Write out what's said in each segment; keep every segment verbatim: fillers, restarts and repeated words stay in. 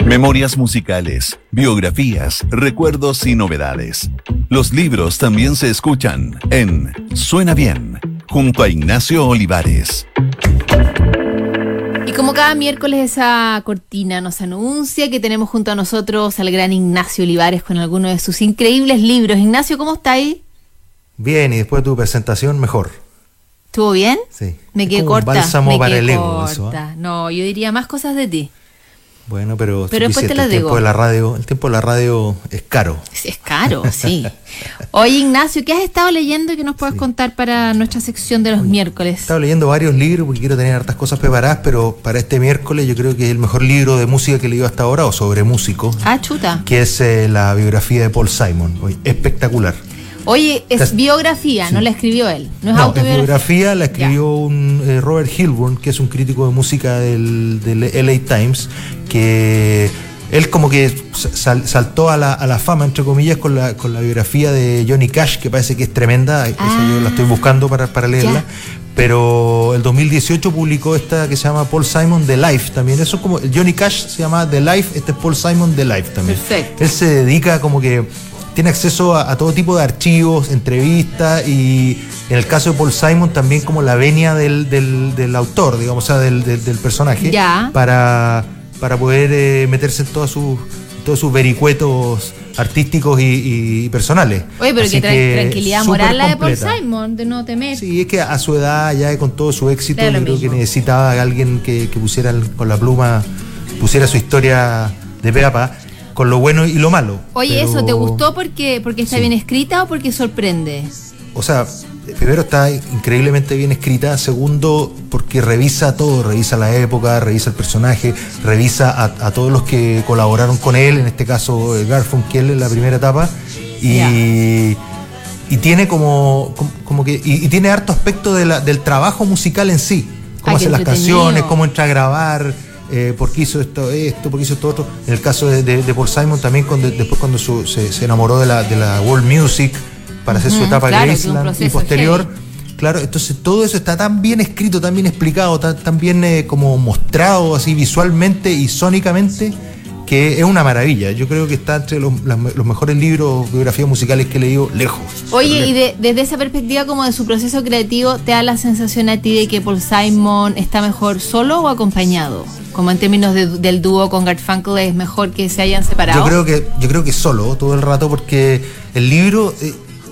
Memorias musicales, biografías, recuerdos y novedades. Los libros también se escuchan en Suena Bien, junto a Ignacio Olivares. Y como cada miércoles esa cortina nos anuncia que tenemos junto a nosotros al gran Ignacio Olivares con algunos de sus increíbles libros. Ignacio, ¿cómo está ahí? Bien, y después de tu presentación, mejor. ¿Estuvo bien? Sí. Me es quedé como corta. Un bálsamo me para quedé el ego, corta. eso, ¿eh? No, yo diría más cosas de ti. Bueno, pero, pero después te lo el digo. tiempo de la radio, el tiempo de la radio es caro. Es caro, sí. Oye, Ignacio, ¿qué has estado leyendo y qué nos puedes sí. contar para nuestra sección de los Oye, miércoles? He estado leyendo varios libros porque quiero tener hartas cosas preparadas, pero para este miércoles yo creo que es el mejor libro de música que he leído hasta ahora, o sobre músicos. Ah, chuta. Que es eh, la biografía de Paul Simon. Oye, espectacular. Oye, es Estás, biografía, sí. no la escribió él. No es no, autobiografía. Es biografía, la escribió un, eh, Robert Hilburn, que es un crítico de música del, del L A Times, que él como que sal, saltó a la, a la fama, entre comillas, con la, con la biografía de Johnny Cash, que parece que es tremenda. Ah, esa yo la estoy buscando para, para leerla. Ya. Pero el dos mil dieciocho publicó esta que se llama Paul Simon The Life también. Eso es como, Johnny Cash se llama The Life, este es Paul Simon The Life también. Perfecto. Él se dedica como que tiene acceso a, a todo tipo de archivos, entrevistas, y en el caso de Paul Simon también como la venia del, del, del autor, digamos, o sea, del, del, del personaje, ya. para, para poder eh, meterse en todos sus, todos sus vericuetos artísticos y, y personales. Oye, pero Así que, tra- que tranquilidad moral la de Paul completa. Simon, de no temer. Sí, es que a su edad, ya con todo su éxito, yo creo mismo. que necesitaba a alguien que, que pusiera con la pluma, pusiera su historia de pe a pa, con lo bueno y lo malo. Oye, pero, ¿eso te gustó porque, porque está sí. bien escrita o porque sorprende? O sea, primero está increíblemente bien escrita, segundo porque revisa todo, revisa la época, revisa el personaje, revisa a, a todos los que colaboraron con él, en este caso Garfunkel en la primera etapa, y, yeah. y tiene como, como, como que y, y tiene harto aspecto de la, del trabajo musical en sí, cómo ah, hace las canciones, cómo entra a grabar. Eh, por qué hizo esto, esto, por qué hizo esto otro. En el caso de, de, de Paul Simon también, cuando, después cuando su, se, se enamoró de la, de la world music para hacer uh-huh, su etapa claro, Graceland y posterior, heavy. Claro, entonces todo eso está tan bien escrito, tan bien explicado, tan, tan bien eh, como mostrado así visualmente y sónicamente, que es una maravilla. Yo creo que está entre los, las, los mejores libros, biografías musicales que he leído, lejos. Oye, lejos. Y de, desde esa perspectiva como de su proceso creativo, ¿te da la sensación a ti de que Paul Simon está mejor solo o acompañado? Como en términos de, del dúo con Garfunkel, ¿es mejor que se hayan separado? Yo creo que, yo creo que solo, todo el rato, porque el libro... Eh,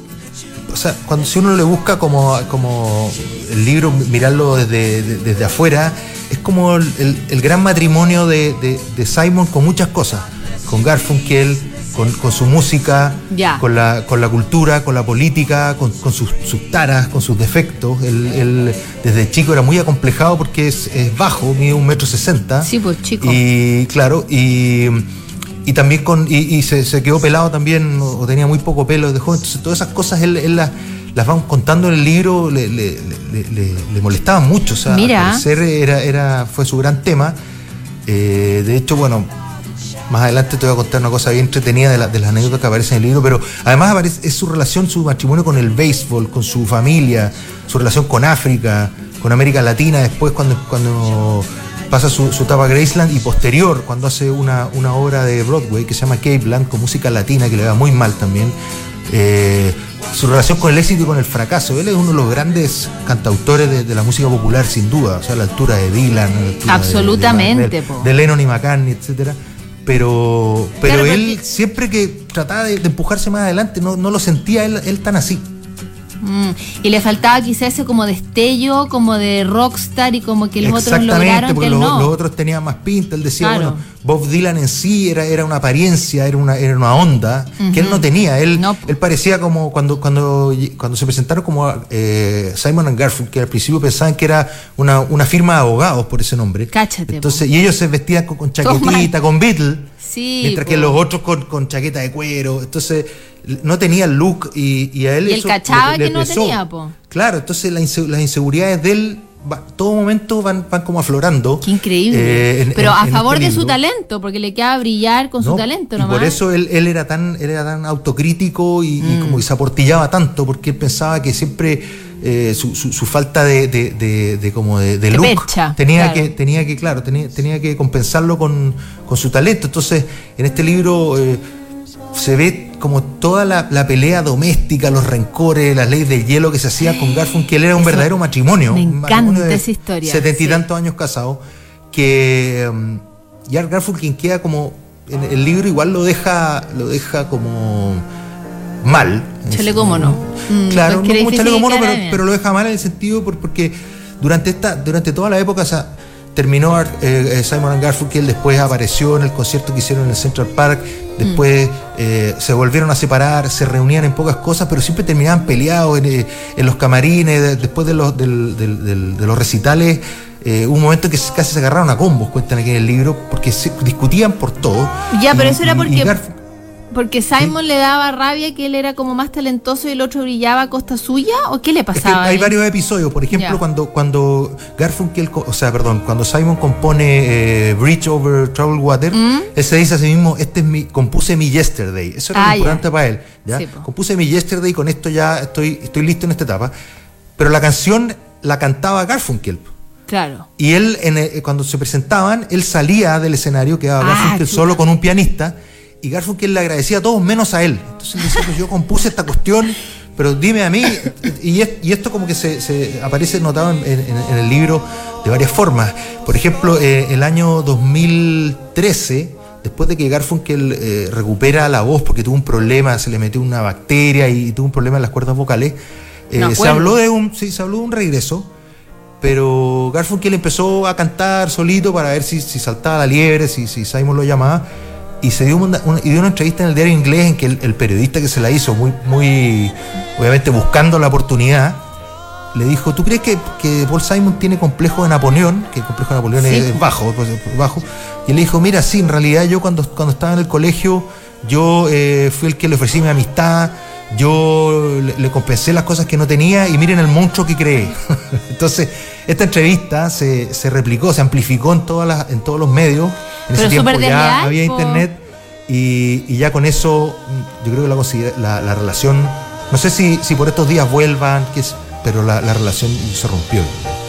o sea, cuando si uno le busca como, como el libro, mirarlo desde, de, desde afuera, es como el, el, el gran matrimonio de, de, de Simon con muchas cosas, con Garfunkel, con, con su música, ya. con la con la cultura, con la política, con, con sus, sus taras, con sus defectos. Él, él desde chico era muy acomplejado porque es, es bajo, mide un metro sesenta. Sí, pues chico. Y claro, y... Y también con y, y se, se quedó pelado también, o tenía muy poco pelo de joven. Entonces todas esas cosas él, él las, las van contando en el libro, le, le, le, le, le molestaban mucho. O sea, Mira. Al parecer era, era, fue su gran tema. Eh, de hecho, bueno, más adelante te voy a contar una cosa bien entretenida de, la, de las anécdotas que aparecen en el libro, pero además aparece, es su relación, su matrimonio con el béisbol, con su familia, su relación con África, con América Latina, después cuando... cuando pasa su, su etapa Graceland y posterior, cuando hace una, una obra de Broadway que se llama Capeland, con música latina, que le va muy mal también. Eh, su relación con el éxito y con el fracaso. Él es uno de los grandes cantautores de, de la música popular, sin duda, o sea, a la altura de Dylan, a la altura absolutamente, de, de, de, de Lennon y McCartney, etcétera. Pero, pero claro, él porque... siempre que trataba de, de empujarse más adelante, no, no lo sentía él, él tan así. Mm, y le faltaba quizás ese como destello, como de rockstar, y como que los otros lograron porque que él los, no. los otros tenían más pinta. Él decía, claro. bueno, Bob Dylan en sí era, era una apariencia, era una, era una onda uh-huh. que él no tenía. Él, no. él parecía como cuando, cuando, cuando se presentaron como eh, Simon and Garfunkel, que al principio pensaban que era una, una firma de abogados por ese nombre. Cáchate. Entonces, y ellos se vestían con, con chaquetita, con Beatle, sí, mientras po. que los otros con, con chaqueta de cuero. Entonces no tenía el look y, y a él y eso él cachaba le, que le no pesó. tenía, po. Claro, entonces la inse- las inseguridades de él va, todo momento van, van como aflorando. Qué increíble. Eh, en, Pero en, a en favor este de su libro. talento, porque le queda brillar con No, su talento y nomás. por eso él, él era tan él era tan autocrítico y, Mm. y como que se aportillaba tanto, porque él pensaba que siempre eh, su, su, su falta de, de, de, de como de, de de look. percha, tenía claro. que, tenía que, claro, tenía, tenía que compensarlo con, con su talento. Entonces, en este libro eh, se ve como toda la, la pelea doméstica, los rencores, las leyes del hielo que se hacía con Garfunkel. Era un Eso, verdadero matrimonio. me un encanta matrimonio de esa historia, Setenta y sí. tantos años casados. Que um, y Art Garfunkel queda como en el libro igual lo deja lo deja como mal. Chaleco mono. Mm, Claro, no como chaleco mono, pero, bien. pero lo deja mal en el sentido por, porque durante esta durante toda la época, o sea, terminó eh, Simon and Garfunkel, después apareció en el concierto que hicieron en el Central Park, después mm. eh, se volvieron a separar, se reunían en pocas cosas, pero siempre terminaban peleados en, en los camarines, de, después de los, del, del, del, de los recitales. Eh, hubo un momento que casi se agarraron a combos, cuentan aquí en el libro, porque se discutían por todo. Ya, y, pero eso era y, porque, y Garf- porque Simon ¿sí? le daba rabia que él era como más talentoso y el otro brillaba a costa suya, ¿o qué le pasaba? Es que hay varios episodios, por ejemplo, ya. cuando cuando Garfunkel, o sea, perdón, cuando Simon compone eh, Bridge Over Troubled Water, ¿Mm? él se dice a sí mismo, este es mi, compuse mi Yesterday. Eso era ah, lo importante ya. para él, ¿ya? Sí, compuse mi Yesterday, con esto ya estoy, estoy listo en esta etapa. Pero la canción la cantaba Garfunkel. Claro. Y él, en el, cuando se presentaban, él salía del escenario, quedaba ah, Garfunkel chuta. solo con un pianista, y Garfunkel le agradecía a todos menos a él. Entonces le decía, pues yo compuse esta cuestión, pero dime a mí. Y, y esto como que se, se aparece notado en, en, en el libro de varias formas. Por ejemplo, eh, el año dos mil trece, después de que Garfunkel eh, recupera la voz porque tuvo un problema, se le metió una bacteria y tuvo un problema en las cuerdas vocales, eh, no, se, habló de un, sí, se habló de un regreso. Pero Garfunkel empezó a cantar solito para ver si, si saltaba la liebre, si, si Simon lo llamaba, y se dio una, una, y dio una entrevista en el diario inglés en que el, el periodista que se la hizo, muy, muy obviamente buscando la oportunidad, le dijo, ¿tú crees que, que Paul Simon tiene complejo de Napoleón? Que el complejo de Napoleón sí. es bajo, bajo. Y él le dijo, mira, sí, en realidad yo cuando, cuando estaba en el colegio, yo eh, fui el que le ofrecí mi amistad, yo le, le compensé las cosas que no tenía y miren el monstruo que creé. Entonces, esta entrevista se, se replicó, se amplificó en todas las, en todos los medios. En ese tiempo ya leal, había po. internet y, y ya con eso yo creo que la, la, la relación, no sé si, si por estos días vuelvan, que es, pero la, la relación se rompió.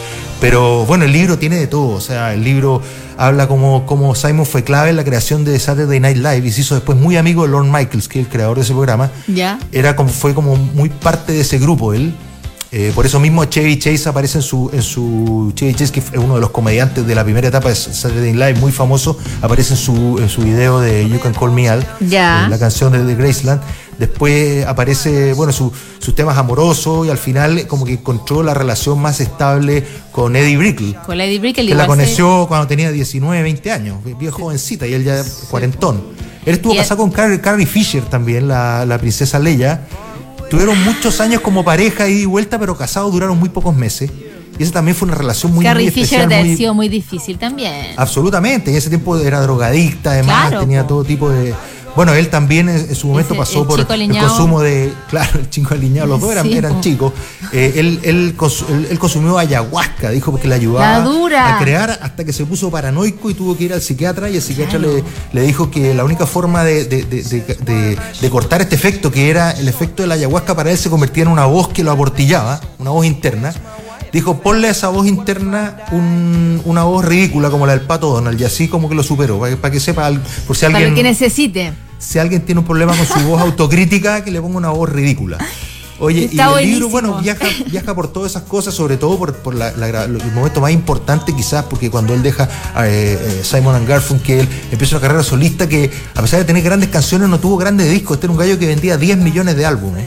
Pero bueno, el libro tiene de todo, o sea, el libro habla como, como Simon fue clave en la creación de Saturday Night Live y se hizo después muy amigo de Lorne Michaels, que es el creador de ese programa. Ya. Era como, fue como muy parte de ese grupo él. Eh, por eso mismo Chevy Chase aparece en su, en su Chevy Chase, que es uno de los comediantes de la primera etapa de Saturday Night Live, muy famoso, aparece en su, en su video de You Can Call Me Al, ya. la canción de, de Graceland. Después aparece, bueno, su, sus temas amorosos y al final como que encontró la relación más estable con Eddie Brickell. Con Eddie Brickell. Que la conoció se... cuando tenía diecinueve, veinte años, bien jovencita, y él ya sí. cuarentón. Él estuvo y casado él... con Carrie, Carrie Fisher también, la, la princesa Leia. Tuvieron muchos años como pareja ida y vuelta, pero casados duraron muy pocos meses. Y esa también fue una relación muy, Carrie muy especial. Fisher muy... ha sido muy difícil también. Absolutamente. En ese tiempo era drogadicta, además, claro, tenía po. todo tipo de... Bueno, él también en su momento Ese, pasó el por el consumo de... Claro, el chico aliñado, los dos eran, sí, eran chicos. Eh, él, él, él, él consumió ayahuasca, dijo, porque le ayudaba a crear, hasta que se puso paranoico y tuvo que ir al psiquiatra, y el psiquiatra claro. le, le dijo que la única forma de, de, de, de, de, de cortar este efecto, que era el efecto de la ayahuasca, para él se convertía en una voz que lo abortillaba, una voz interna. Dijo, ponle a esa voz interna un, una voz ridícula como la del Pato Donald, y así como que lo superó, para que, para que sepa, por si alguien... Para que necesite. Si alguien tiene un problema con su voz autocrítica, que le ponga una voz ridícula. Oye, Está y el buenísimo. libro, bueno, viaja, viaja por todas esas cosas, sobre todo por, por la, la, el momento más importante quizás, porque cuando él deja a eh, Simon and Garfunkel, empieza una carrera solista que, a pesar de tener grandes canciones, no tuvo grandes discos. Este era un gallo que vendía diez millones de álbumes.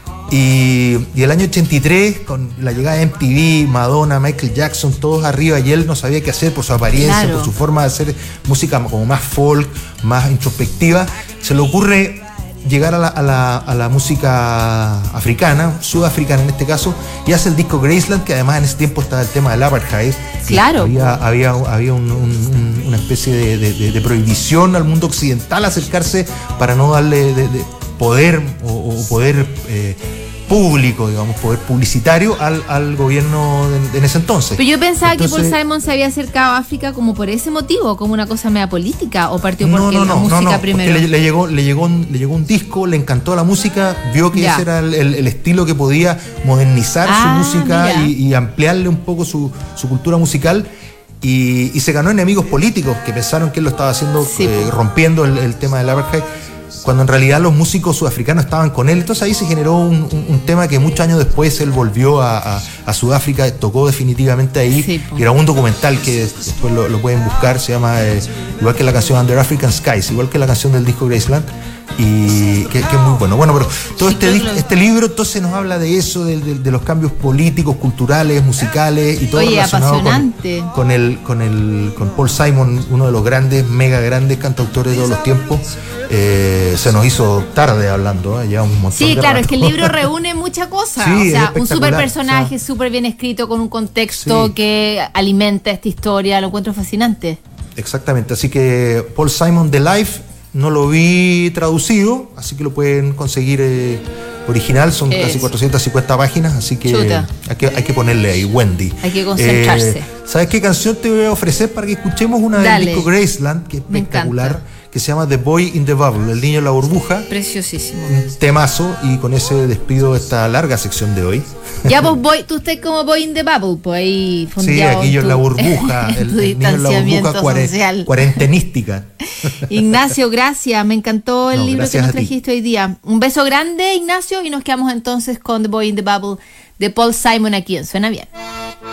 Y, y el año ochenta y tres, con la llegada de M T V, Madonna, Michael Jackson, todos arriba, y él no sabía qué hacer por su apariencia, claro. por su forma de hacer música como más folk, más introspectiva, se le ocurre llegar a la, a la, a la música africana, sudafricana en este caso, y hace el disco Graceland, que además en ese tiempo estaba el tema del apartheid. Claro. Había, había, había un, un, una especie de, de, de prohibición al mundo occidental acercarse para no darle de, de poder o, o poder... Eh, público, digamos, poder publicitario al, al gobierno de, en ese entonces. Pero yo pensaba entonces, que Paul Simon se había acercado a África como por ese motivo, como una cosa media política, o partió porque no, no, la no, música no, no, primero. Le, le, llegó, le, llegó un, le llegó un disco, le encantó la música, vio que Ya. ese era el, el, el estilo que podía modernizar Ah, su música mira. y, y ampliarle un poco su, su cultura musical. Y, y se ganó enemigos políticos que pensaron que él lo estaba haciendo, Sí, eh, po. rompiendo el, el tema del apartheid, cuando en realidad los músicos sudafricanos estaban con él. Entonces ahí se generó un, un, un tema que muchos años después él volvió a, a, a Sudáfrica, tocó definitivamente ahí, Sí, po. y era un documental que después lo, lo pueden buscar, se llama eh, igual que la canción Under African Skies, igual que la canción del disco Graceland, y que, que es muy bueno. Bueno, pero todo Sí, este, creo dis- que lo- este libro entonces nos habla de eso, de, de- de los cambios políticos, culturales, musicales y todo Oye, relacionado con, apasionante. con el con el con Paul Simon, uno de los grandes, mega grandes cantautores de todos los tiempos. Eh, se nos hizo tarde hablando, ¿eh? Ya un montón Sí, de claro, rato. es que el libro reúne muchas cosas. Sí, o es sea, un espectacular, super personaje, o sea. súper bien escrito, con un contexto Sí. que alimenta esta historia. Lo encuentro fascinante. Exactamente, así que Paul Simon The Life no lo vi traducido, así que lo pueden conseguir eh, original, son Eso. casi cuatrocientas cincuenta páginas, así que Chuta. hay, que hay que ponerle ahí, Wendy. Hay que concentrarse. Eh, ¿Sabes qué canción te voy a ofrecer para que escuchemos? Una Dale. del disco Graceland, que es Me espectacular, encanta. que se llama The Boy in the Bubble, el niño en la burbuja. Preciosísimo. Un temazo, y con ese despido esta larga sección de hoy. Ya vos voy, tú estás como boy in the bubble, pues ahí Sí, fondeado aquí yo en tu- la burbuja, en el, tu el niño en la distanciamiento burbuja cuare- social. cuarentenística. Ignacio, gracias, me encantó el No, libro que gracias nos a ti. trajiste hoy día. Un beso grande, Ignacio, y nos quedamos entonces con The Boy in the Bubble de Paul Simon aquí en Suena Bien.